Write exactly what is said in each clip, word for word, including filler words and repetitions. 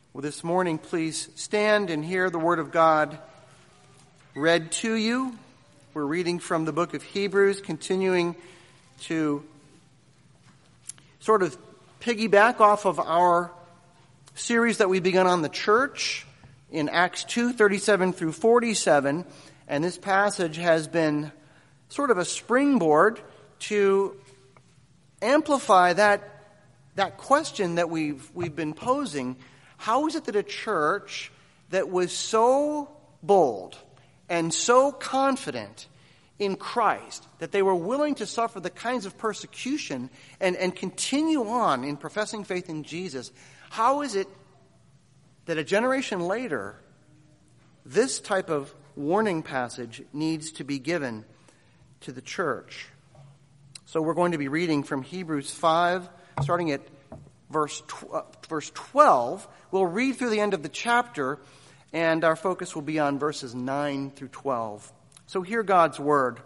Well, this morning, please stand and hear the Word of God read to you. We're reading from the book of Hebrews, continuing to sort of piggyback off of our series that we began on the church in Acts two, thirty-seven through forty-seven. And this passage has been sort of a springboard to amplify that, that question that we've, we've been posing. How is it that a church that was so bold and so confident in Christ that they were willing to suffer the kinds of persecution and, and continue on in professing faith in Jesus, how is it that a generation later this type of warning passage needs to be given to the church? So we're going to be reading from Hebrews five, starting at verse tw- uh, verse twelve. We'll read through the end of the chapter, and our focus will be on verses nine through twelve. So hear God's word.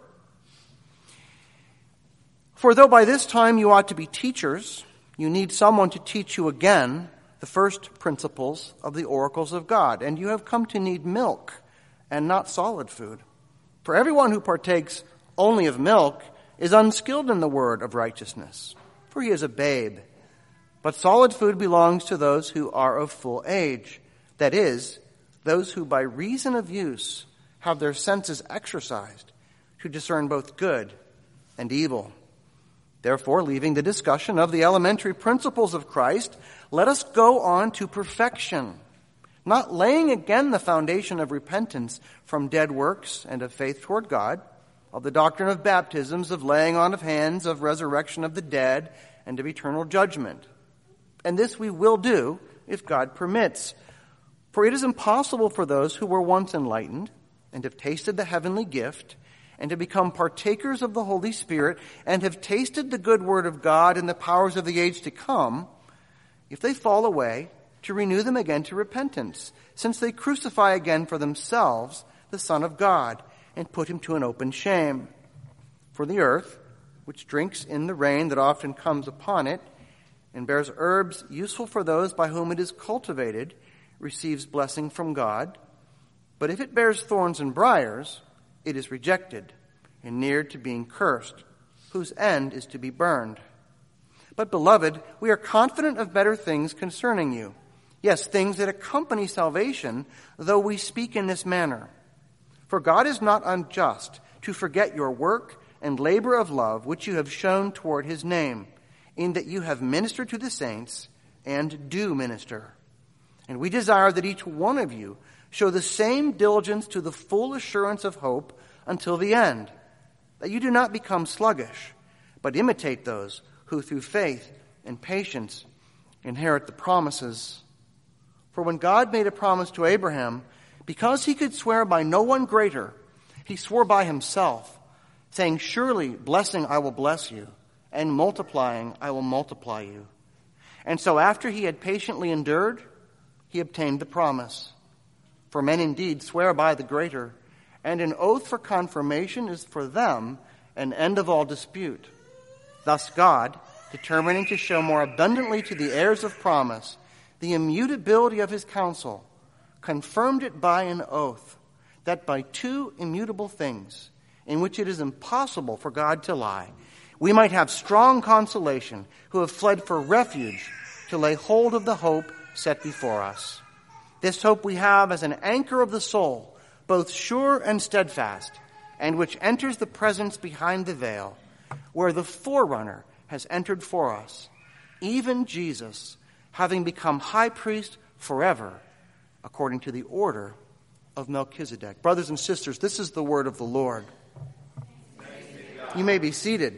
For though by this time you ought to be teachers, you need someone to teach you again the first principles of the oracles of God, and you have come to need milk and not solid food. For everyone who partakes only of milk is unskilled in the word of righteousness, for he is a babe. But solid food belongs to those who are of full age, that is, those who by reason of use have their senses exercised to discern both good and evil. Therefore, leaving the discussion of the elementary principles of Christ, let us go on to perfection, not laying again the foundation of repentance from dead works and of faith toward God, of the doctrine of baptisms, of laying on of hands, of resurrection of the dead, and of eternal judgment. And this we will do if God permits. For it is impossible for those who were once enlightened and have tasted the heavenly gift and have become partakers of the Holy Spirit and have tasted the good word of God and the powers of the age to come, if they fall away, to renew them again to repentance, since they crucify again for themselves the Son of God and put him to an open shame. For the earth, which drinks in the rain that often comes upon it, and bears herbs useful for those by whom it is cultivated, receives blessing from God. But if it bears thorns and briars, it is rejected and near to being cursed, whose end is to be burned. But, beloved, we are confident of better things concerning you. Yes, things that accompany salvation, though we speak in this manner. For God is not unjust to forget your work and labor of love, which you have shown toward his name, in that you have ministered to the saints and do minister. And we desire that each one of you show the same diligence to the full assurance of hope until the end, that you do not become sluggish, but imitate those who through faith and patience inherit the promises. For when God made a promise to Abraham, because he could swear by no one greater, he swore by himself, saying, surely blessing I will bless you, and multiplying I will multiply you. And so after he had patiently endured, he obtained the promise. For men indeed swear by the greater, and an oath for confirmation is for them an end of all dispute. Thus God, determining to show more abundantly to the heirs of promise the immutability of his counsel, confirmed it by an oath, that by two immutable things, in which it is impossible for God to lie, we might have strong consolation who have fled for refuge to lay hold of the hope set before us. This hope we have as an anchor of the soul, both sure and steadfast, and which enters the presence behind the veil, where the forerunner has entered for us, even Jesus, having become high priest forever, according to the order of Melchizedek. Brothers and sisters, this is the word of the Lord. You may be seated.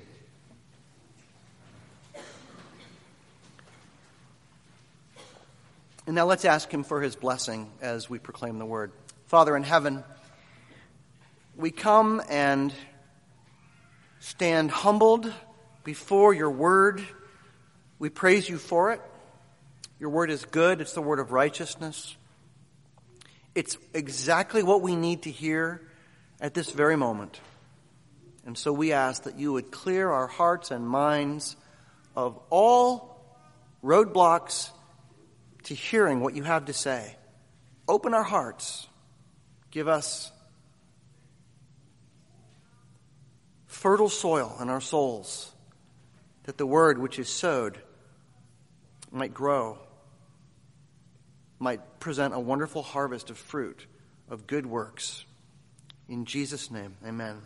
And now let's ask him for his blessing as we proclaim the word. Father in heaven, we come and stand humbled before your word. We praise you for it. Your word is good. It's the word of righteousness. It's exactly what we need to hear at this very moment. And so we ask that you would clear our hearts and minds of all roadblocks to hearing what you have to say. Open our hearts. Give us fertile soil in our souls, that the word which is sowed might grow, might present a wonderful harvest of fruit, of good works. In Jesus' name, amen.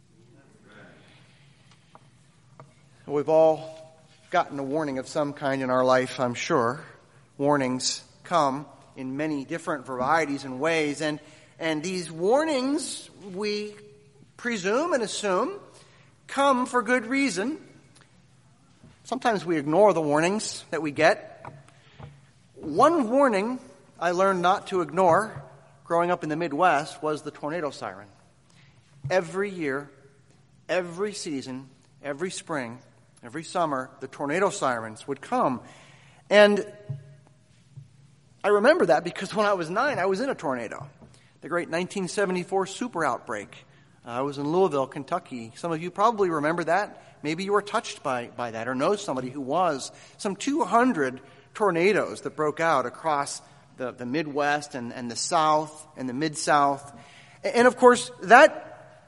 We've all gotten a warning of some kind in our life, I'm sure. Warnings come in many different varieties and ways, and, and these warnings, we presume and assume, come for good reason. Sometimes we ignore the warnings that we get. One warning I learned not to ignore growing up in the Midwest was the tornado siren. Every year, every season, every spring, every summer, the tornado sirens would come. And I remember that because when I was nine, I was in a tornado. The great nineteen seventy-four super outbreak. Uh, I was in Louisville, Kentucky. Some of you probably remember that. Maybe you were touched by, by that or know somebody who was. Some two hundred tornadoes that broke out across the, the Midwest and, and the South and the Mid-South. And, and of course, that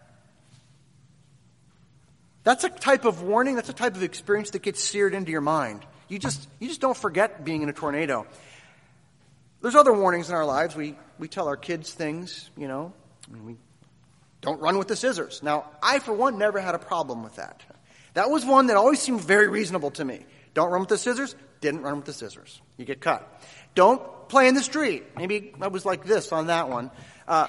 that's a type of warning, that's a type of experience that gets seared into your mind. You just you just don't forget being in a tornado. There's other warnings in our lives. We we tell our kids things, you know. I mean, we don't run with the scissors. Now, I, for one, never had a problem with that. That was one that always seemed very reasonable to me. Don't run with the scissors. Didn't run with the scissors. You get cut. Don't play in the street. Maybe I was like this on that one. Uh,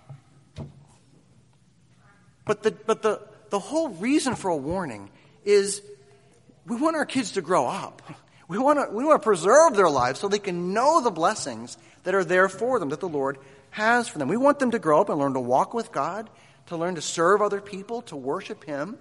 but the but the the whole reason for a warning is we want our kids to grow up. We want to we want to preserve their lives so they can know the blessings that are there for them, that the Lord has for them. We want them to grow up and learn to walk with God, to learn to serve other people, to worship Him.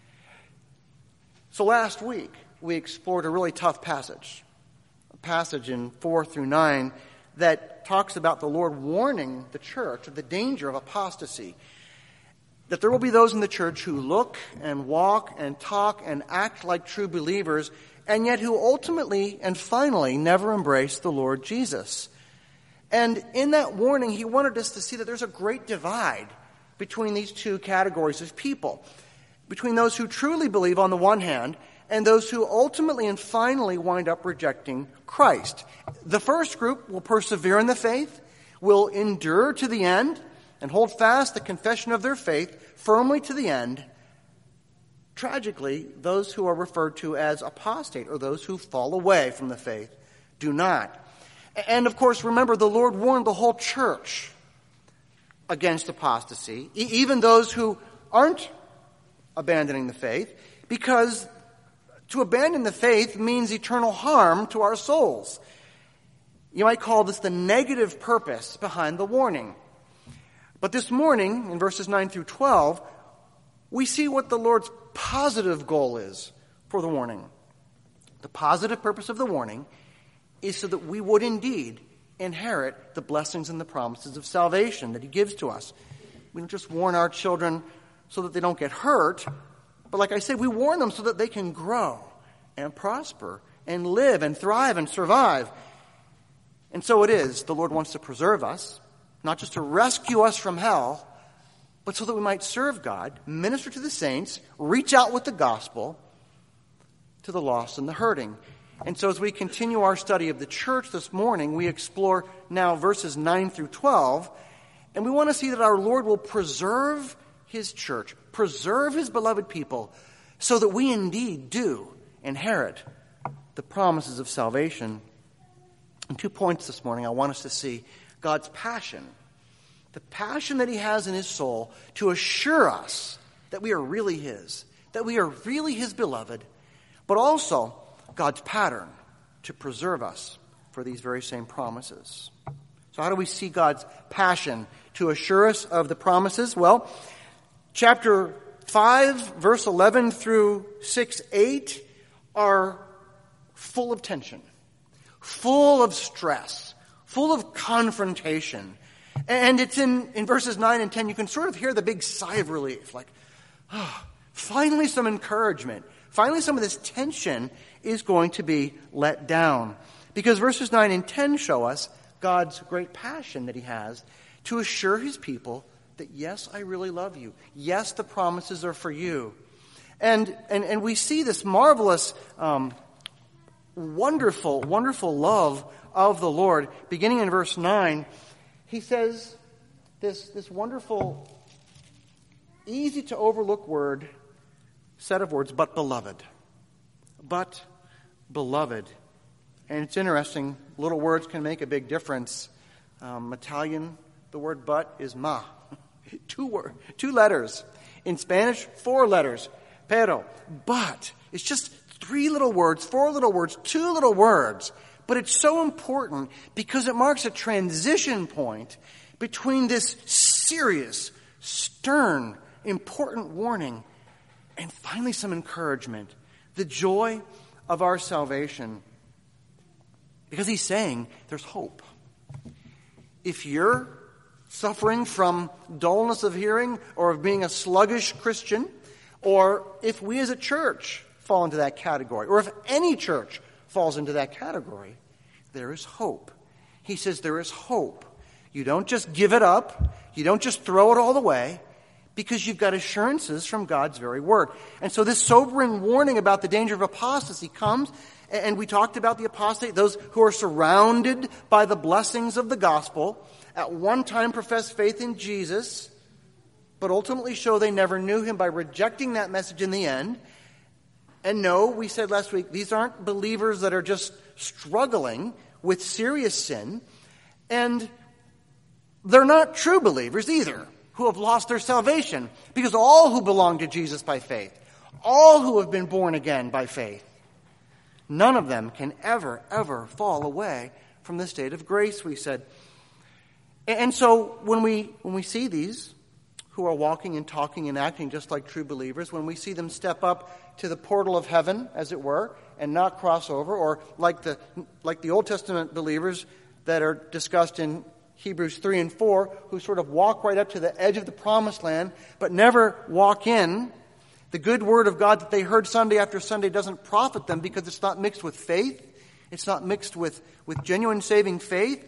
So last week, we explored a really tough passage, a passage in four through nine that talks about the Lord warning the church of the danger of apostasy, that there will be those in the church who look and walk and talk and act like true believers, and yet who ultimately and finally never embrace the Lord Jesus. And in that warning, he wanted us to see that there's a great divide between these two categories of people, between those who truly believe on the one hand and those who ultimately and finally wind up rejecting Christ. The first group will persevere in the faith, will endure to the end, and hold fast the confession of their faith firmly to the end. Tragically, those who are referred to as apostate, or those who fall away from the faith, do not. And of course, remember, the Lord warned the whole church against apostasy, e- even those who aren't abandoning the faith, because to abandon the faith means eternal harm to our souls. You might call this the negative purpose behind the warning. But this morning, in verses nine through twelve, we see what the Lord's positive goal is for the warning. The positive purpose of the warning is so that we would indeed inherit the blessings and the promises of salvation that he gives to us. We don't just warn our children so that they don't get hurt, but like I said, we warn them so that they can grow and prosper and live and thrive and survive. And so it is, the Lord wants to preserve us, not just to rescue us from hell, but so that we might serve God, minister to the saints, reach out with the gospel to the lost and the hurting. And so as we continue our study of the church this morning, we explore now verses nine through twelve, and we want to see that our Lord will preserve his church, preserve his beloved people, so that we indeed do inherit the promises of salvation. And two points this morning I want us to see: God's passion, the passion that he has in his soul to assure us that we are really his, that we are really his beloved, but also God's pattern to preserve us for these very same promises. So how do we see God's passion to assure us of the promises? Well, chapter five, verse eleven through six, eight are full of tension, full of stress, full of confrontation. And it's in, in verses nine and ten, you can sort of hear the big sigh of relief, like, oh, finally some encouragement. Finally some of this tension is going to be let down. Because verses nine and ten show us God's great passion that he has to assure his people that, yes, I really love you. Yes, the promises are for you. And and, and we see this marvelous, um, wonderful, wonderful love of the Lord. Beginning in verse nine, he says this, this wonderful, easy to overlook word, set of words, but beloved. But beloved. And it's interesting, little words can make a big difference. Um, Italian, the word but is ma. Two word, two letters. In Spanish, four letters. Pero. But. It's just three little words, four little words, two little words. But it's so important because it marks a transition point between this serious, stern, important warning and finally some encouragement. The joy of our salvation. Because he's saying there's hope. If you're suffering from dullness of hearing or of being a sluggish Christian, or if we as a church fall into that category, or if any church falls into that category, there is hope. He says there is hope. You don't just give it up. You don't just throw it all away, because you've got assurances from God's very word. And so this sobering warning about the danger of apostasy comes, and we talked about the apostate, those who are surrounded by the blessings of the gospel, at one time profess faith in Jesus, but ultimately show they never knew him by rejecting that message in the end. And no, we said last week, these aren't believers that are just struggling with serious sin, and they're not true believers either, who have lost their salvation, because all who belong to Jesus by faith, all who have been born again by faith, none of them can ever, ever fall away from the state of grace, we said. And so when we when we see these who are walking and talking and acting just like true believers, when we see them step up to the portal of heaven, as it were, and not cross over, or like the like the Old Testament believers that are discussed in Hebrews three and four, who sort of walk right up to the edge of the promised land, but never walk in. The good word of God that they heard Sunday after Sunday doesn't profit them because it's not mixed with faith. It's not mixed with, with genuine saving faith.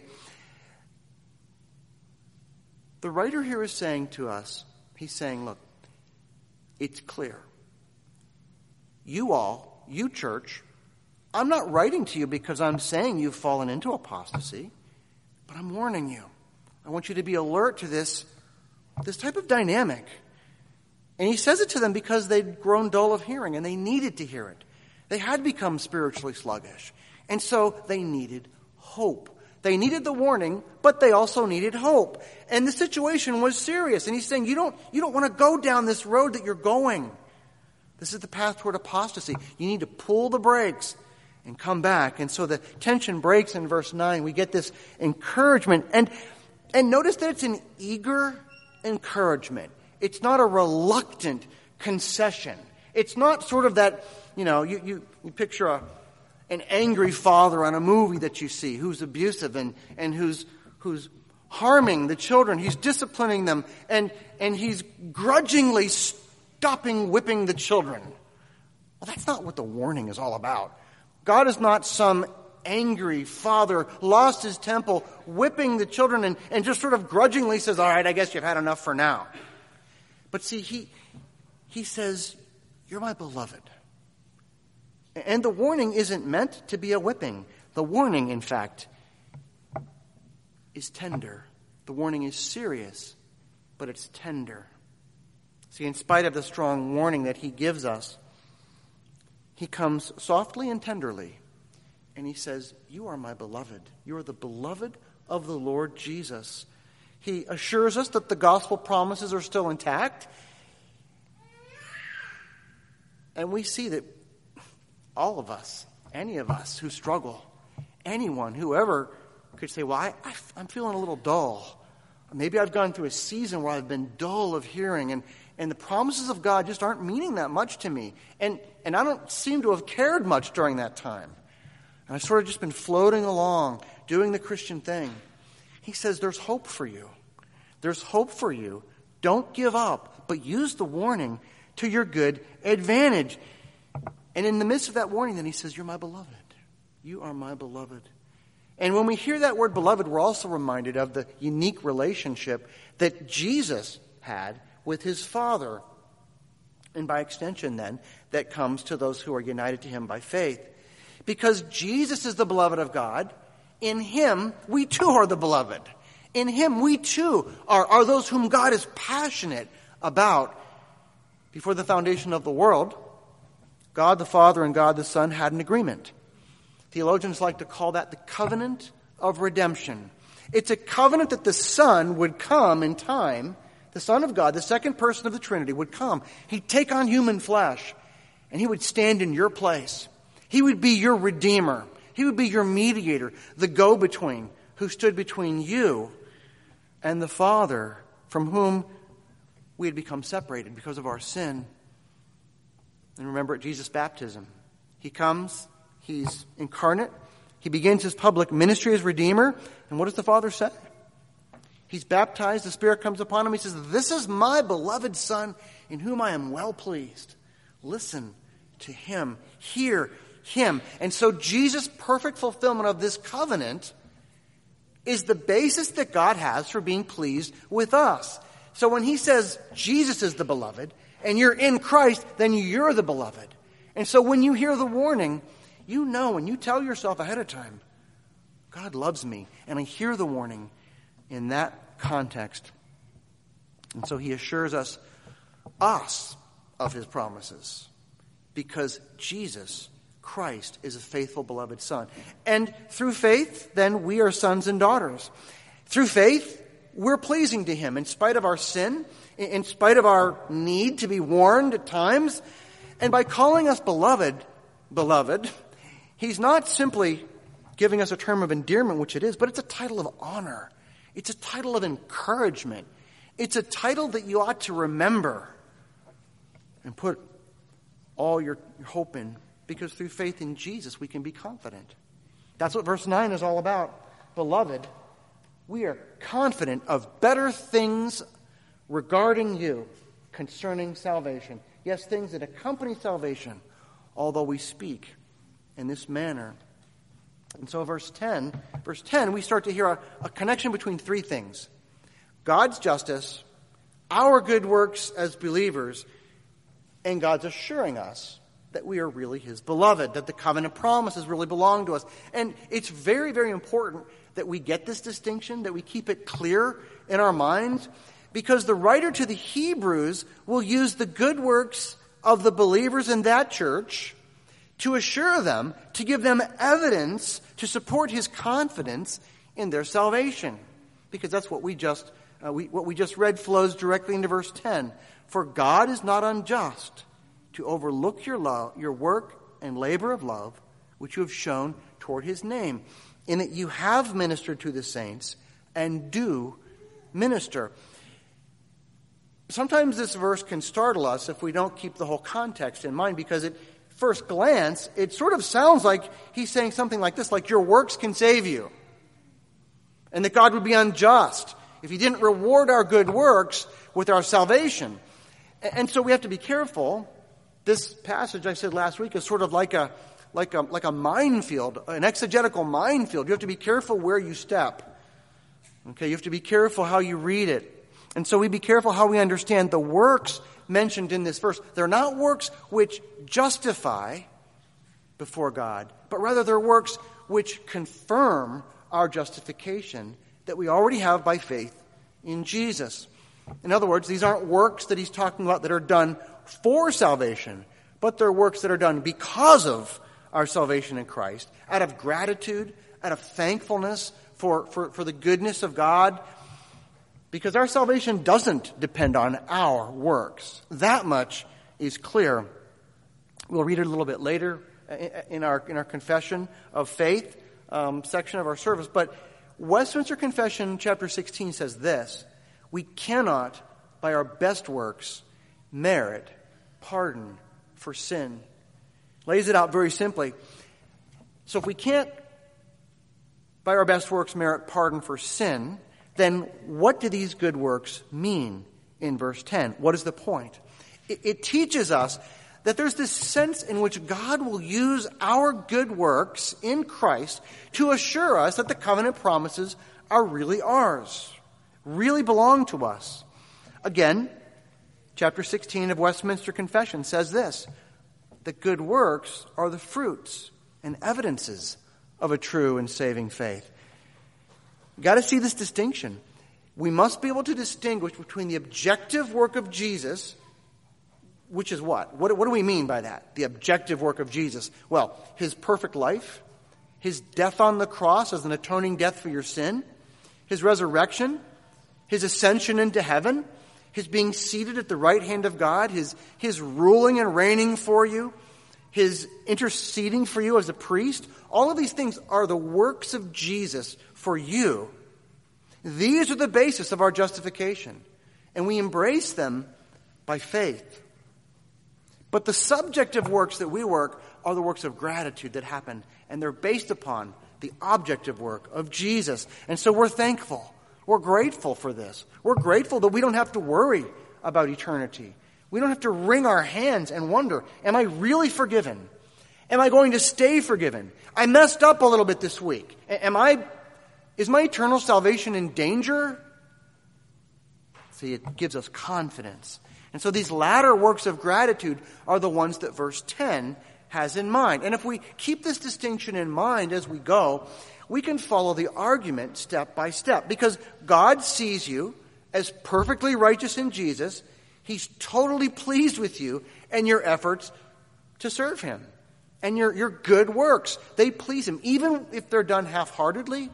The writer here is saying to us, he's saying, look, it's clear. You all, you church, I'm not writing to you because I'm saying you've fallen into apostasy, but I'm warning you. I want you to be alert to this, this type of dynamic. And he says it to them because they'd grown dull of hearing and they needed to hear it. They had become spiritually sluggish. And so they needed hope. They needed the warning, but they also needed hope. And the situation was serious. And he's saying, you don't, you don't want to go down this road that you're going. This is the path toward apostasy. You need to pull the brakes and come back. And so the tension breaks in verse nine. We get this encouragement. And, and notice that it's an eager encouragement. It's not a reluctant concession. It's not sort of that, you know, you, you, you picture a, an angry father on a movie that you see who's abusive and, and who's, who's harming the children. He's disciplining them and, and he's grudgingly stopping whipping the children. Well, that's not what the warning is all about. God is not some angry father, lost his temper, whipping the children and, and just sort of grudgingly says, all right, I guess you've had enough for now. But see, he, he says, you're my beloved. And the warning isn't meant to be a whipping. The warning, in fact, is tender. The warning is serious, but it's tender. See, in spite of the strong warning that he gives us, he comes softly and tenderly, and he says, you are my beloved. You are the beloved of the Lord Jesus. He assures us that the gospel promises are still intact. And we see that all of us, any of us who struggle, anyone, whoever could say, well, I, I, I'm feeling a little dull. Maybe I've gone through a season where I've been dull of hearing, and, and the promises of God just aren't meaning that much to me. And, and I don't seem to have cared much during that time. And I've sort of just been floating along, doing the Christian thing. He says there's hope for you. There's hope for you. Don't give up, but use the warning to your good advantage. And in the midst of that warning, then he says, you're my beloved. You are my beloved. And when we hear that word beloved, we're also reminded of the unique relationship that Jesus had with his Father. And by extension, then, that comes to those who are united to him by faith. Because Jesus is the beloved of God, in him we too are the beloved. In him we too are, are those whom God is passionate about. Before the foundation of the world, God the Father and God the Son had an agreement. Theologians like to call that the covenant of redemption. It's a covenant that the Son would come in time. The Son of God, the second person of the Trinity, would come. He'd take on human flesh, and he would stand in your place. He would be your Redeemer. He would be your mediator, the go-between, who stood between you and the Father, from whom we had become separated because of our sin. And remember at Jesus' baptism, he comes, he's incarnate, he begins his public ministry as Redeemer, and what does the Father say? He's baptized, the Spirit comes upon him, he says, "This is my beloved Son, in whom I am well pleased." Listen to him, hear him. And so Jesus' perfect fulfillment of this covenant is the basis that God has for being pleased with us. So when he says Jesus is the beloved, and you're in Christ, then you're the beloved. And so when you hear the warning, you know and you tell yourself ahead of time, God loves me. And I hear the warning in that context. And so he assures us, us, of his promises. Because Jesus, Christ, is a faithful, beloved Son. And through faith, then, we are sons and daughters. Through faith, we're pleasing to him in spite of our sin, in spite of our need to be warned at times. And by calling us beloved, beloved, he's not simply giving us a term of endearment, which it is, but it's a title of honor. It's a title of encouragement. It's a title that you ought to remember and put all your hope in, because through faith in Jesus we can be confident. That's what verse nine is all about. Beloved, we are confident of better things regarding you concerning salvation. Yes, things that accompany salvation, although we speak in this manner. And so verse ten, verse ten, we start to hear a, a connection between three things. God's justice, our good works as believers, and God's assuring us that we are really his beloved, that the covenant promises really belong to us. And it's very, very important that we get this distinction, that we keep it clear in our minds, because the writer to the Hebrews will use the good works of the believers in that church to assure them, to give them evidence to support his confidence in their salvation. Because that's what we just uh, we, what we just read flows directly into verse ten. For God is not unjust to overlook your love, your work and labor of love, which you have shown toward his name, in that you have ministered to the saints and do minister. Sometimes this verse can startle us if we don't keep the whole context in mind, because at first glance, it sort of sounds like he's saying something like this, like your works can save you, and that God would be unjust if he didn't reward our good works with our salvation. And so we have to be careful. This passage, I said last week, is sort of like a like a like a minefield, an exegetical minefield. You have to be careful where you step. Okay, you have to be careful how you read it. And so we be careful how we understand the works mentioned in this verse. They're not works which justify before God, but rather they're works which confirm our justification that we already have by faith in Jesus. In other words, these aren't works that he's talking about that are done for salvation, but they're works that are done because of our salvation in Christ, out of gratitude, out of thankfulness for, for, for the goodness of God, because our salvation doesn't depend on our works. That much is clear. We'll read it a little bit later in our in our confession of faith um, section of our service. But Westminster Confession, chapter sixteen, says this: we cannot, by our best works, merit pardon for sin. Lays it out very simply. So if we can't, by our best works, merit pardon for sin, then what do these good works mean in verse ten? What is the point? It, it teaches us that there's this sense in which God will use our good works in Christ to assure us that the covenant promises are really ours, really belong to us. Again, chapter sixteen of Westminster Confession says this, that good works are the fruits and evidences of a true and saving faith. You've got to see this distinction. We must be able to distinguish between the objective work of Jesus, which is what? What, what do we mean by that? The objective work of Jesus. Well, his perfect life, his death on the cross as an atoning death for your sin, his resurrection, his ascension into heaven, his being seated at the right hand of God, his, his ruling and reigning for you, his interceding for you as a priest. All of these things are the works of Jesus for you. These are the basis of our justification, and we embrace them by faith. But the subjective works that we work are the works of gratitude that happen, and they're based upon the objective work of Jesus. And so we're thankful. We're grateful for this. We're grateful that we don't have to worry about eternity. We don't have to wring our hands and wonder, am I really forgiven? Am I going to stay forgiven? I messed up a little bit this week. Am I, is my eternal salvation in danger? See, it gives us confidence. And so these latter works of gratitude are the ones that verse ten has in mind. And if we keep this distinction in mind as we go, we can follow the argument step by step. Because God sees you as perfectly righteous in Jesus. He's totally pleased with you and your efforts to serve him. And your, your good works, they please him. Even if they're done half-heartedly,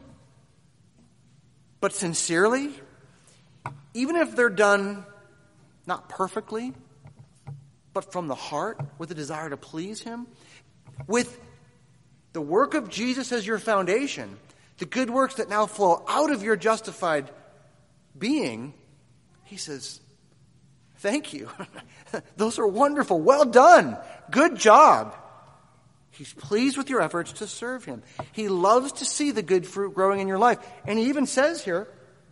but sincerely. Even if they're done not perfectly, but from the heart, with a desire to please him. With the work of Jesus as your foundation, the good works that now flow out of your justified being, he says, thank you. Those are wonderful. Well done. Good job. He's pleased with your efforts to serve him. He loves to see the good fruit growing in your life. And he even says here,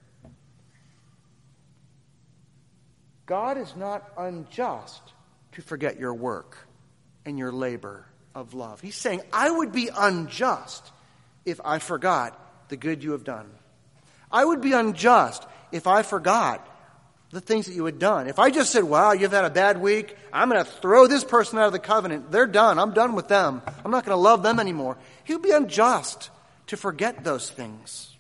God is not unjust to forget your work and your labor of love. He's saying, I would be unjust if I forgot the good you have done. I would be unjust if I forgot the things that you had done. If I just said, wow, you've had a bad week, I'm going to throw this person out of the covenant. They're done. I'm done with them. I'm not going to love them anymore. He would be unjust to forget those things.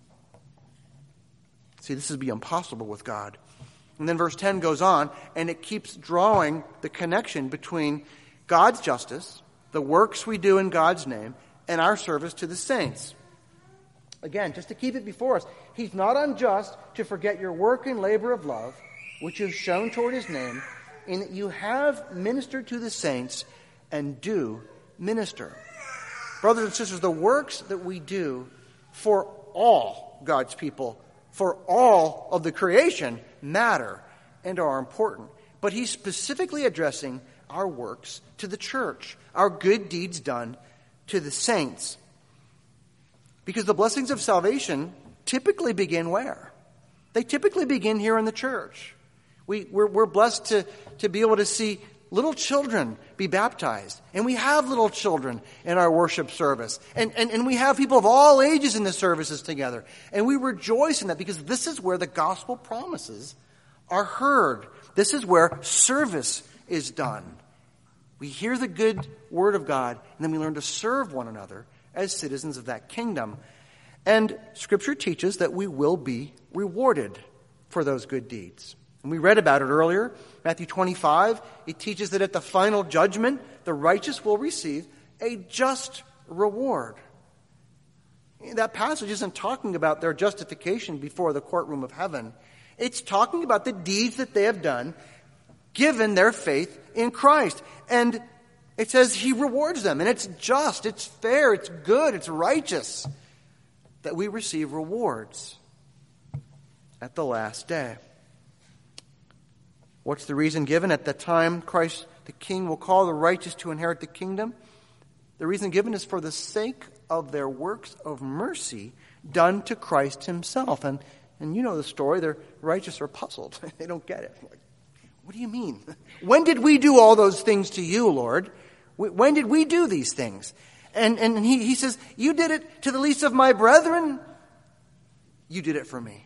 See, this would be impossible with God. And then verse ten goes on, and it keeps drawing the connection between God's justice, the works we do in God's name, and our service to the saints. Again, just to keep it before us, he's not unjust to forget your work and labor of love, which you've shown toward his name, in that you have ministered to the saints and do minister. Brothers and sisters, the works that we do for all God's people, for all of the creation, matter and are important. But he's specifically addressing our works to the church, our good deeds done to the saints. Because the blessings of salvation typically begin where? They typically begin here in the church. We, we're, we're blessed to, to be able to see little children be baptized. And we have little children in our worship service. And, and, and we have people of all ages in the services together. And we rejoice in that because this is where the gospel promises are heard. This is where service is done. We hear the good word of God, and then we learn to serve one another as citizens of that kingdom. And Scripture teaches that we will be rewarded for those good deeds. And we read about it earlier, Matthew twenty-five. It teaches that at the final judgment, the righteous will receive a just reward. That passage isn't talking about their justification before the courtroom of heaven. It's talking about the deeds that they have done, given their faith in Christ. And it says he rewards them. And it's just, it's fair, it's good, it's righteous that we receive rewards at the last day. What's the reason given? At the time Christ the King will call the righteous to inherit the kingdom. The reason given is for the sake of their works of mercy done to Christ himself. And, and you know the story. The righteous are puzzled. They don't get it. Like, What do you mean? When did we do all those things to you, Lord? When did we do these things? And, and he, he says, you did it to the least of my brethren. You did it for me.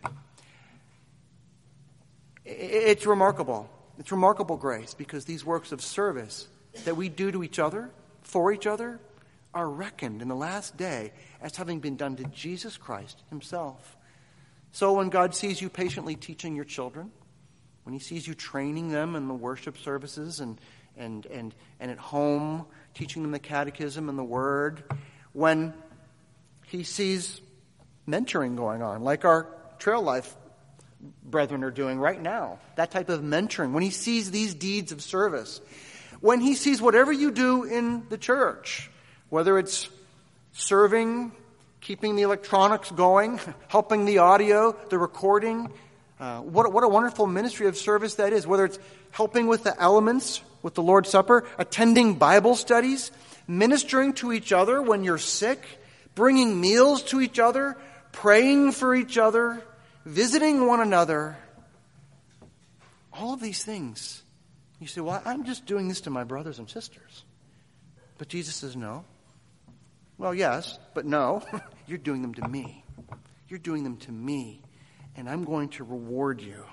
It's remarkable. It's remarkable grace, because these works of service that we do to each other, for each other, are reckoned in the last day as having been done to Jesus Christ himself. So when God sees you patiently teaching your children, when he sees you training them in the worship services and and and, and at home, teaching them the catechism and the word, when he sees mentoring going on, like our Trail Life brethren are doing right now, that type of mentoring, when he sees these deeds of service, when he sees whatever you do in the church, whether it's serving, keeping the electronics going, helping the audio, the recording, uh, what, what a wonderful ministry of service that is, whether it's helping with the elements, with the Lord's Supper, attending Bible studies, ministering to each other when you're sick, bringing meals to each other, praying for each other, visiting one another. All of these things. You say, well, I'm just doing this to my brothers and sisters. But Jesus says, no. Well, yes, but no. You're doing them to me. You're doing them to me. And I'm going to reward you.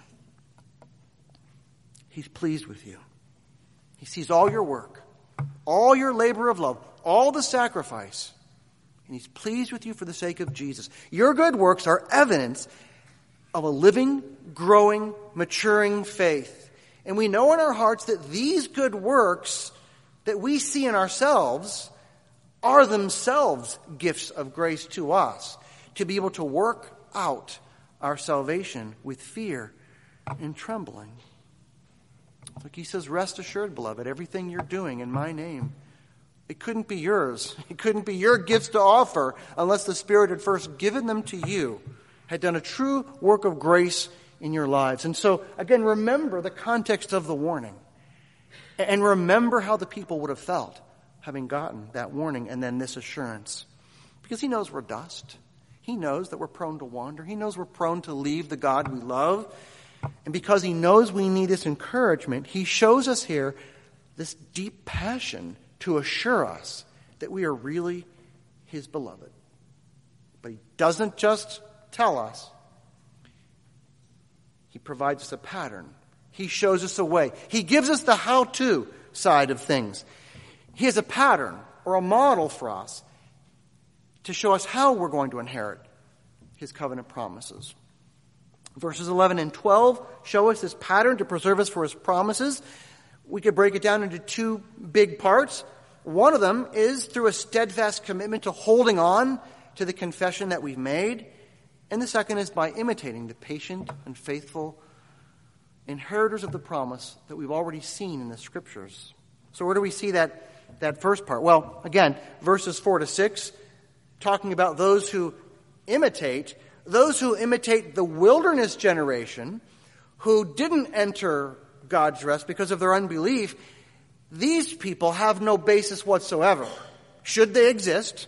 He's pleased with you. He sees all your work, all your labor of love, all the sacrifice. And he's pleased with you for the sake of Jesus. Your good works are evidence of a living, growing, maturing faith. And we know in our hearts that these good works that we see in ourselves are themselves gifts of grace to us, to be able to work out our salvation with fear and trembling. Like he says, rest assured, beloved, everything you're doing in my name, it couldn't be yours. It couldn't be your gifts to offer unless the Spirit had first given them to you, had done a true work of grace in your lives. And so, again, remember the context of the warning. And remember how the people would have felt having gotten that warning and then this assurance. Because he knows we're dust. He knows that we're prone to wander. He knows we're prone to leave the God we love. And because he knows we need this encouragement, he shows us here this deep passion to assure us that we are really his beloved. But he doesn't just tell us. He provides us a pattern. He shows us a way. He gives us the how-to side of things. He has a pattern or a model for us to show us how we're going to inherit his covenant promises. Verses eleven and twelve show us this pattern to preserve us for his promises. We could break it down into two big parts. One of them is through a steadfast commitment to holding on to the confession that we've made. And the second is by imitating the patient and faithful inheritors of the promise that we've already seen in the Scriptures. So where do we see that, that first part? Well, again, verses four to six, talking about those who imitate, those who imitate the wilderness generation, who didn't enter God's rest because of their unbelief. These people have no basis whatsoever. Should they exist?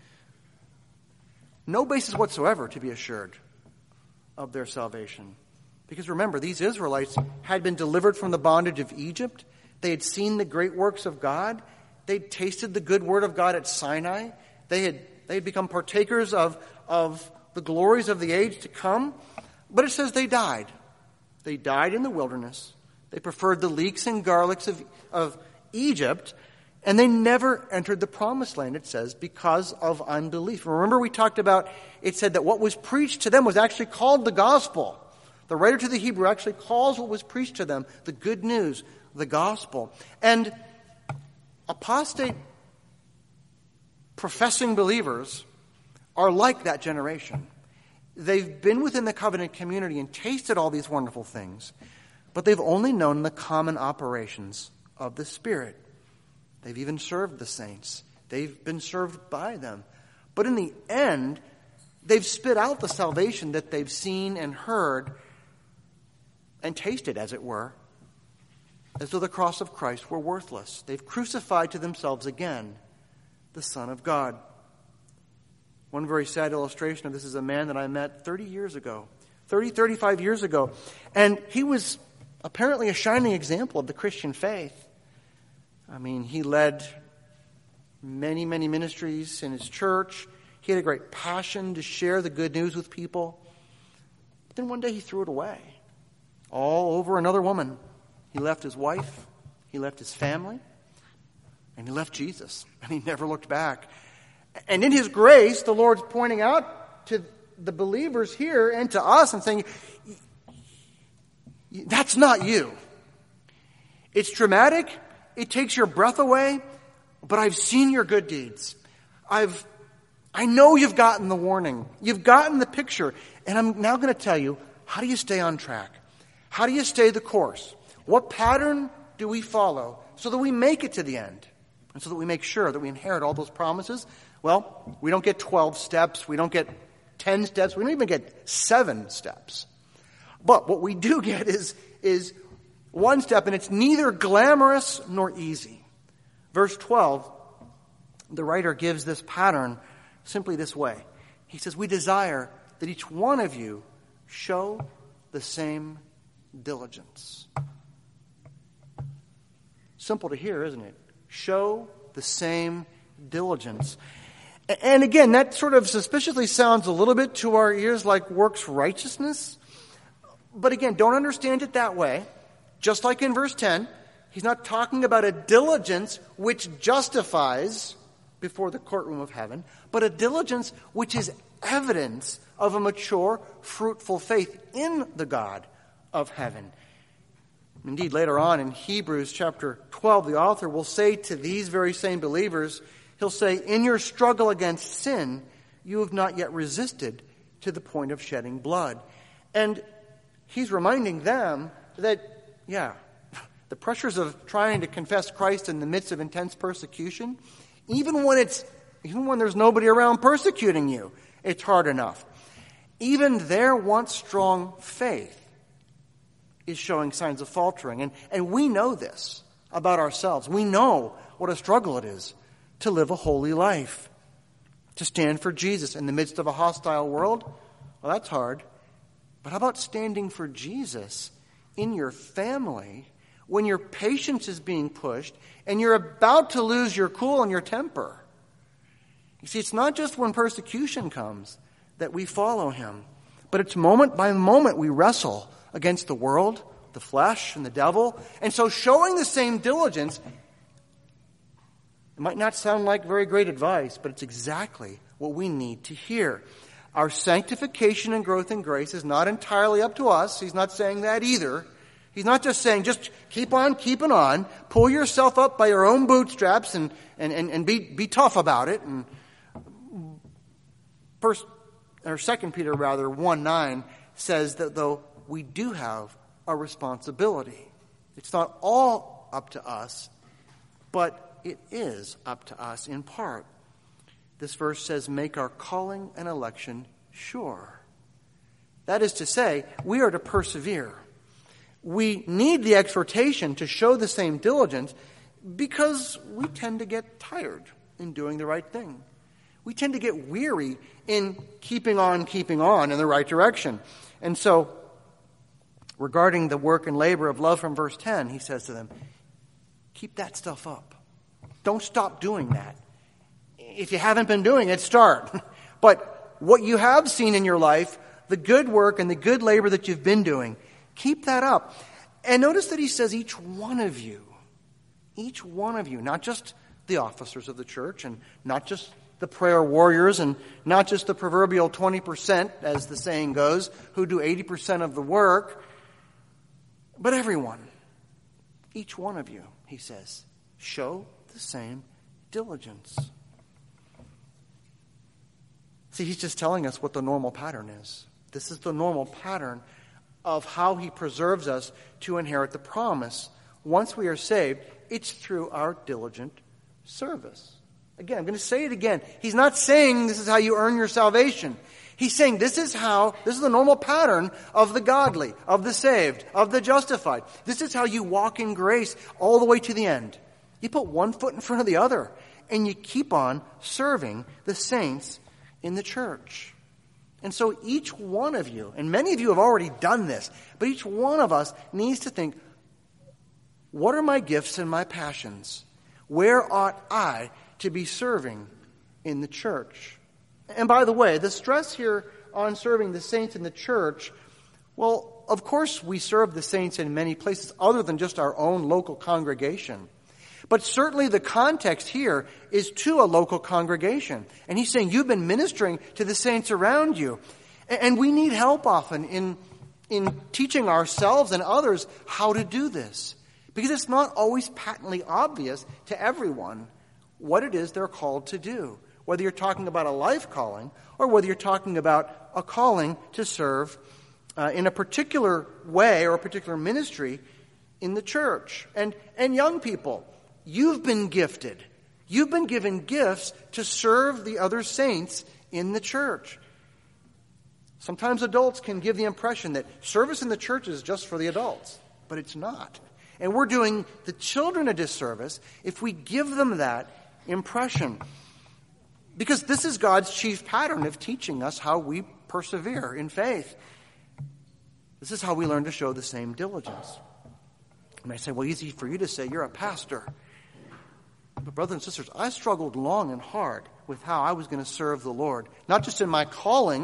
No basis whatsoever to be assured of their salvation. Because remember, these Israelites had been delivered from the bondage of Egypt. They had seen the great works of God. They'd tasted the good word of God at Sinai. They had, they had become partakers of, of the glories of the age to come. But it says they died. They died in the wilderness. They preferred the leeks and garlics of, of Egypt. And they never entered the promised land, it says, because of unbelief. Remember we talked about, it said that what was preached to them was actually called the gospel. The writer to the Hebrew actually calls what was preached to them the good news, the gospel. And apostate professing believers are like that generation. They've been within the covenant community and tasted all these wonderful things, but they've only known the common operations of the Spirit. They've even served the saints. They've been served by them. But in the end, they've spit out the salvation that they've seen and heard and tasted, as it were, as though the cross of Christ were worthless. They've crucified to themselves again the Son of God. One very sad illustration of this is a man that I met thirty years ago, thirty, thirty-five years ago. And he was apparently a shining example of the Christian faith. I mean, he led many, many ministries in his church. He had a great passion to share the good news with people. But then one day he threw it away, all over another woman. He left his wife, he left his family, and he left Jesus, and he never looked back. And in his grace, the Lord's pointing out to the believers here and to us and saying, that's not you. It's dramatic. It takes your breath away, but I've seen your good deeds. I've, I know you've gotten the warning. You've gotten the picture. And I'm now going to tell you, how do you stay on track? How do you stay the course? What pattern do we follow so that we make it to the end? And so that we make sure that we inherit all those promises? Well, we don't get twelve steps. We don't get ten steps. We don't even get seven steps. But what we do get is, is one step, and it's neither glamorous nor easy. Verse twelve, the writer gives this pattern simply this way. He says, we desire that each one of you show the same diligence. Simple to hear, isn't it? Show the same diligence. And again, that sort of suspiciously sounds a little bit to our ears like works righteousness. But again, don't understand it that way. Just like in verse ten, he's not talking about a diligence which justifies before the courtroom of heaven, but a diligence which is evidence of a mature, fruitful faith in the God of heaven. Indeed, later on in Hebrews chapter twelve, the author will say to these very same believers, he'll say, in your struggle against sin, you have not yet resisted to the point of shedding blood. And he's reminding them that, yeah, the pressures of trying to confess Christ in the midst of intense persecution, even when it's, even when there's nobody around persecuting you, it's hard enough. Even their once strong faith is showing signs of faltering. And, and we know this about ourselves. We know what a struggle it is to live a holy life, to stand for Jesus in the midst of a hostile world. Well, that's hard. But how about standing for Jesus in your family when your patience is being pushed and you're about to lose your cool and your temper? You see, it's not just when persecution comes that we follow him, but it's moment by moment we wrestle against the world, the flesh, and the devil. And so showing the same diligence, it might not sound like very great advice, but it's exactly what we need to hear. Our sanctification and growth in grace is not entirely up to us. He's not saying that either. He's not just saying, just keep on keeping on, pull yourself up by your own bootstraps and, and, and, and be, be tough about it. And First, or Second Peter rather, one nine says that though we do have a responsibility, it's not all up to us, but it is up to us in part. This verse says, make our calling and election sure. That is to say, we are to persevere. We need the exhortation to show the same diligence because we tend to get tired in doing the right thing. We tend to get weary in keeping on, keeping on in the right direction. And so, regarding the work and labor of love from verse ten, he says to them, keep that stuff up. Don't stop doing that. If you haven't been doing it, start. But what you have seen in your life, the good work and the good labor that you've been doing, keep that up. And notice that he says each one of you, each one of you, not just the officers of the church and not just the prayer warriors and not just the proverbial twenty percent, as the saying goes, who do eighty percent of the work, but everyone, each one of you, he says, show the same diligence. See, he's just telling us what the normal pattern is. This is the normal pattern of how he preserves us to inherit the promise. Once we are saved, it's through our diligent service. Again, I'm going to say it again. He's not saying this is how you earn your salvation. He's saying this is how, this is the normal pattern of the godly, of the saved, of the justified. This is how you walk in grace all the way to the end. You put one foot in front of the other, and you keep on serving the saints in the church. And so each one of you, and many of you have already done this, but each one of us needs to think, what are my gifts and my passions? Where ought I to be serving in the church? And by the way, the stress here on serving the saints in the church, well, of course we serve the saints in many places other than just our own local congregation. But certainly the context here is to a local congregation. And he's saying you've been ministering to the saints around you. And we need help often in, in teaching ourselves and others how to do this. Because it's not always patently obvious to everyone what it is they're called to do. Whether you're talking about a life calling or whether you're talking about a calling to serve uh, in a particular way or a particular ministry in the church. And, and young people, you've been gifted. You've been given gifts to serve the other saints in the church. Sometimes adults can give the impression that service in the church is just for the adults, but it's not. And we're doing the children a disservice if we give them that impression. Because this is God's chief pattern of teaching us how we persevere in faith. This is how we learn to show the same diligence. And I say, well, easy for you to say, you're a pastor. But brothers and sisters, I struggled long and hard with how I was going to serve the Lord. Not just in my calling,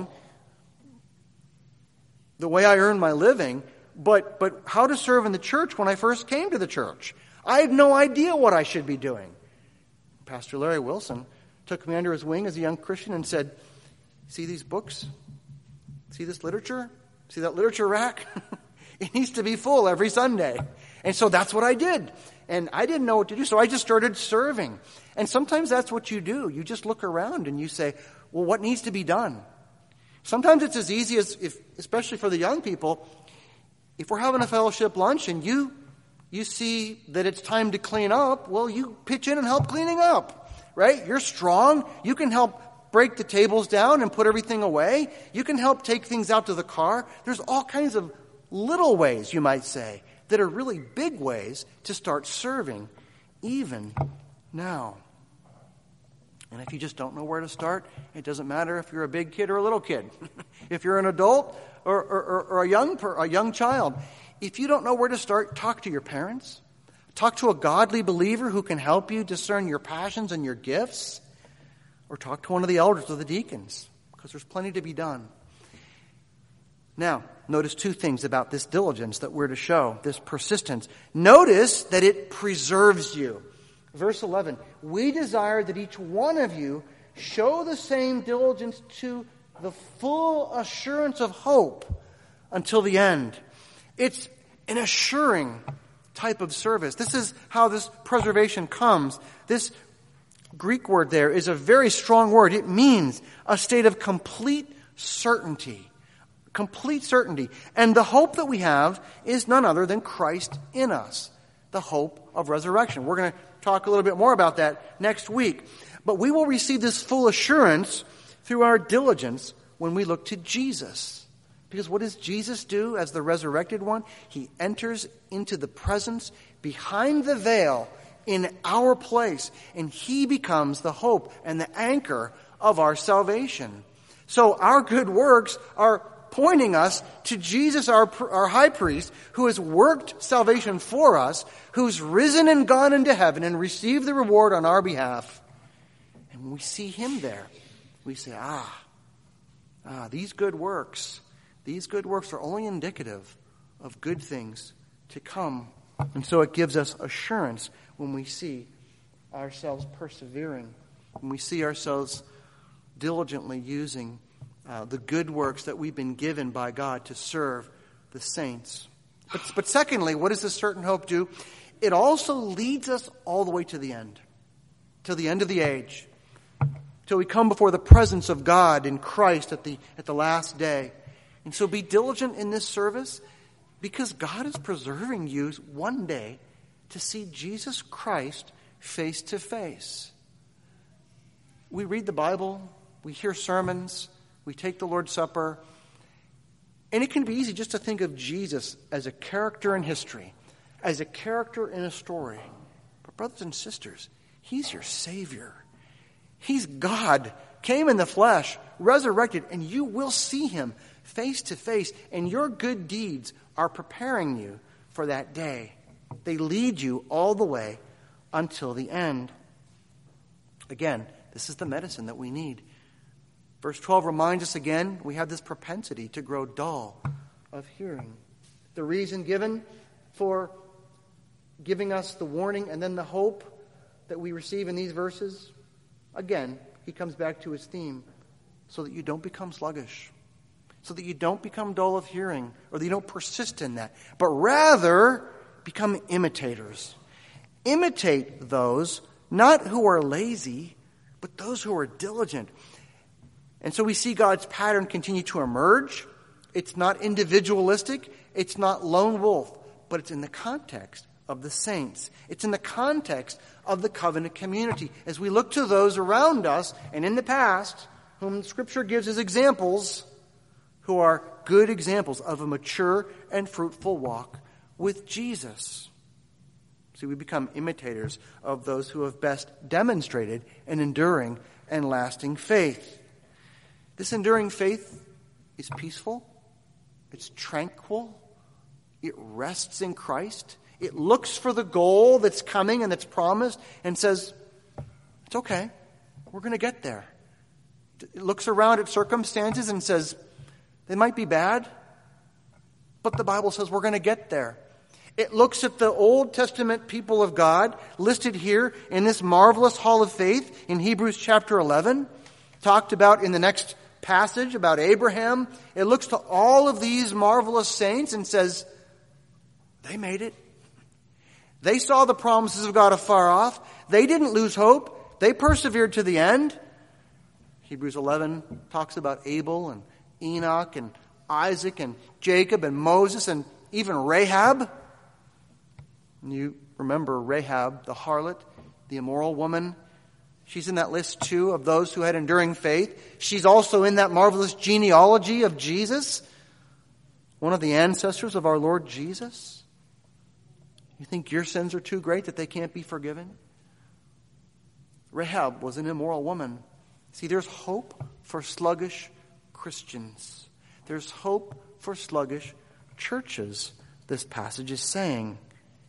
the way I earned my living, but, but how to serve in the church when I first came to the church. I had no idea what I should be doing. Pastor Larry Wilson took me under his wing as a young Christian and said, see these books? See this literature? See that literature rack? It needs to be full every Sunday. And so that's what I did. And I didn't know what to do, so I just started serving. And sometimes that's what you do. You just look around and you say, well, what needs to be done? Sometimes it's as easy as, if, especially for the young people, if we're having a fellowship lunch and you you see that it's time to clean up, well, you pitch in and help cleaning up, right? You're strong. You can help break the tables down and put everything away. You can help take things out to the car. There's all kinds of little ways, you might say, that are really big ways to start serving even now. And if you just don't know where to start, it doesn't matter if you're a big kid or a little kid. If you're an adult or, or, or a young per, a young child, if you don't know where to start, talk to your parents. Talk to a godly believer who can help you discern your passions and your gifts. Or talk to one of the elders or the deacons, because there's plenty to be done. Now, notice two things about this diligence that we're to show, this persistence. Notice that it preserves you. Verse eleven, we desire that each one of you show the same diligence to the full assurance of hope until the end. It's an assuring type of service. This is how this preservation comes. This Greek word there is a very strong word. It means a state of complete certainty. Complete certainty. And the hope that we have is none other than Christ in us. The hope of resurrection. We're going to talk a little bit more about that next week. But we will receive this full assurance through our diligence when we look to Jesus. Because what does Jesus do as the resurrected one? He enters into the presence behind the veil in our place. And he becomes the hope and the anchor of our salvation. So our good works are pointing us to Jesus, our, our high priest, who has worked salvation for us, who's risen and gone into heaven and received the reward on our behalf. And when we see him there, we say, ah, ah, these good works, these good works are only indicative of good things to come. And so it gives us assurance when we see ourselves persevering, when we see ourselves diligently using Uh, the good works that we've been given by God to serve the saints. But, but secondly, what does this certain hope do? It also leads us all the way to the end, to the end of the age, till we come before the presence of God in Christ at the at the last day. And so be diligent in this service, because God is preserving you one day to see Jesus Christ face to face. We read the Bible, we hear sermons, we take the Lord's Supper, and it can be easy just to think of Jesus as a character in history, as a character in a story. But brothers and sisters, he's your Savior. He's God came in the flesh, resurrected, and you will see him face to face, and your good deeds are preparing you for that day. They lead you all the way until the end. Again, this is the medicine that we need. Verse twelve reminds us again, we have this propensity to grow dull of hearing. The reason given for giving us the warning and then the hope that we receive in these verses, again, he comes back to his theme, so that you don't become sluggish, so that you don't become dull of hearing, or that you don't persist in that, but rather become imitators. Imitate those, not who are lazy, but those who are diligent. And so we see God's pattern continue to emerge. It's not individualistic. It's not lone wolf, but it's in the context of the saints. It's in the context of the covenant community. As we look to those around us and in the past, whom Scripture gives as examples, who are good examples of a mature and fruitful walk with Jesus. See, we become imitators of those who have best demonstrated an enduring and lasting faith. This enduring faith is peaceful, it's tranquil, it rests in Christ, it looks for the goal that's coming and that's promised and says, it's okay, we're going to get there. It looks around at circumstances and says, they might be bad, but the Bible says we're going to get there. It looks at the Old Testament people of God listed here in this marvelous hall of faith in Hebrews chapter eleven, talked about in the next passage about Abraham. It looks to all of these marvelous saints and says, they made it. They saw the promises of God afar off. They didn't lose hope. They persevered to the end. Hebrews eleven talks about Abel and Enoch and Isaac and Jacob and Moses and even Rahab. And you remember Rahab, the harlot, the immoral woman. She's in that list too of those who had enduring faith. She's also in that marvelous genealogy of Jesus, one of the ancestors of our Lord Jesus. You think your sins are too great that they can't be forgiven? Rahab was an immoral woman. See, there's hope for sluggish Christians. There's hope for sluggish churches, this passage is saying.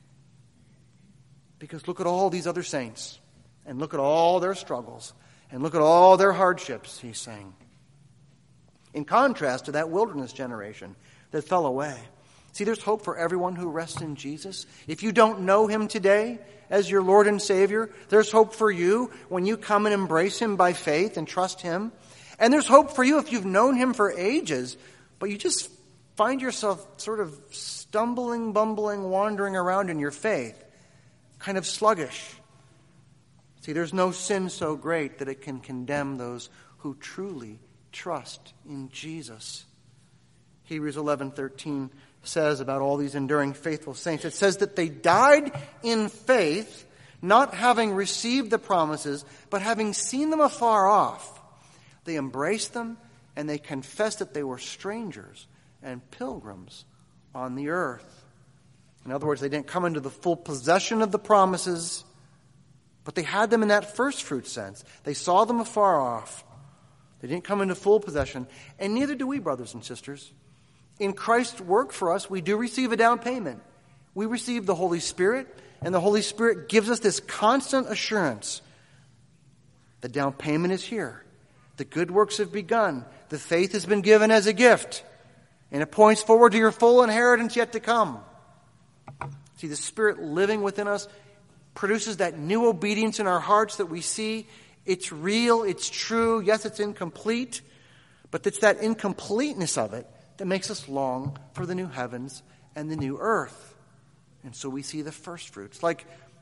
Because look at all these other saints, and look at all their struggles, and look at all their hardships, he's saying. In contrast to that wilderness generation that fell away. See, there's hope for everyone who rests in Jesus. If you don't know him today as your Lord and Savior, there's hope for you when you come and embrace him by faith and trust him. And there's hope for you if you've known him for ages, but you just find yourself sort of stumbling, bumbling, wandering around in your faith, kind of sluggish. See, there's no sin so great that it can condemn those who truly trust in Jesus. Hebrews eleven thirteen says about all these enduring faithful saints, it says that they died in faith, not having received the promises, but having seen them afar off. They embraced them and they confessed that they were strangers and pilgrims on the earth. In other words, they didn't come into the full possession of the promises, but they had them in that first fruit sense. They saw them afar off. They didn't come into full possession, and neither do we, brothers and sisters. In Christ's work for us, we do receive a down payment. We receive the Holy Spirit, and the Holy Spirit gives us this constant assurance. The down payment is here. The good works have begun. The faith has been given as a gift, and it points forward to your full inheritance yet to come. See, the Spirit living within us produces that new obedience in our hearts that we see. It's real, it's true. Yes, it's incomplete, but it's that incompleteness of it that makes us long for the new heavens and the new earth. And so we see the first fruits. Like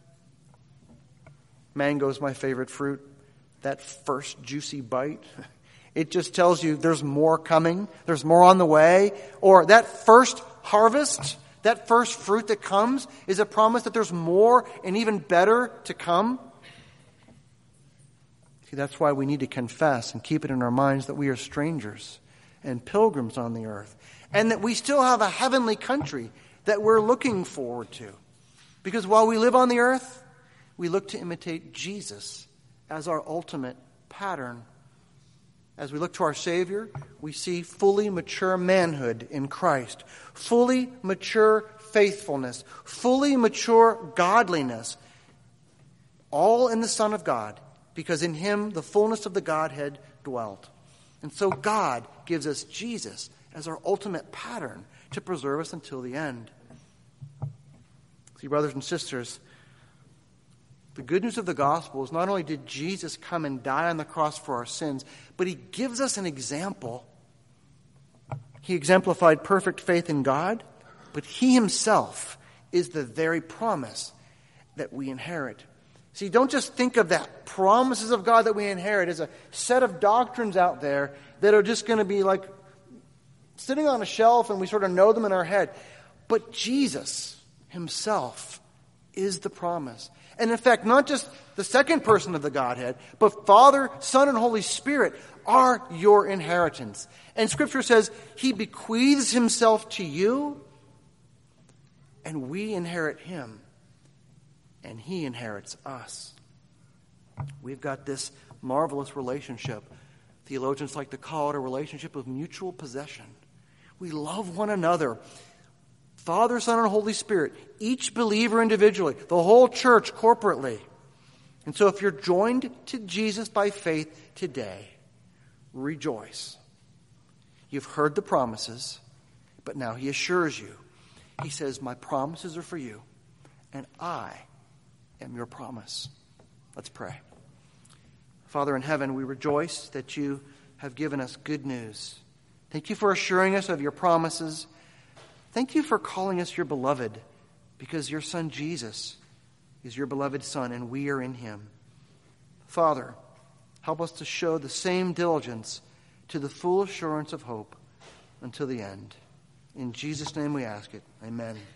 mango's my favorite fruit. That first juicy bite, it just tells you there's more coming. There's more on the way. Or that first harvest, that first fruit that comes is a promise that there's more and even better to come. See, that's why we need to confess and keep it in our minds that we are strangers and pilgrims on the earth, and that we still have a heavenly country that we're looking forward to. Because while we live on the earth, we look to imitate Jesus as our ultimate pattern. As we look to our Savior, we see fully mature manhood in Christ, fully mature faithfulness, fully mature godliness, all in the Son of God, because in him the fullness of the Godhead dwelt. And so God gives us Jesus as our ultimate pattern to preserve us until the end. See, brothers and sisters, the good news of the gospel is not only did Jesus come and die on the cross for our sins, but he gives us an example. He exemplified perfect faith in God, but he himself is the very promise that we inherit. See, don't just think of that promises of God that we inherit as a set of doctrines out there that are just going to be like sitting on a shelf and we sort of know them in our head. But Jesus himself is the promise. And in fact, not just the second person of the Godhead, but Father, Son, and Holy Spirit are your inheritance. And Scripture says he bequeaths himself to you, and we inherit him, and he inherits us. We've got this marvelous relationship. Theologians like to call it a relationship of mutual possession. We love one another. Father, Son, and Holy Spirit, each believer individually, the whole church corporately. And so if you're joined to Jesus by faith today, rejoice. You've heard the promises, but now he assures you. He says, my promises are for you, and I am your promise. Let's pray. Father in heaven, we rejoice that you have given us good news. Thank you for assuring us of your promises. Thank you for calling us your beloved, because your Son Jesus is your beloved Son, and we are in him. Father, help us to show the same diligence to the full assurance of hope until the end. In Jesus' name we ask it. Amen.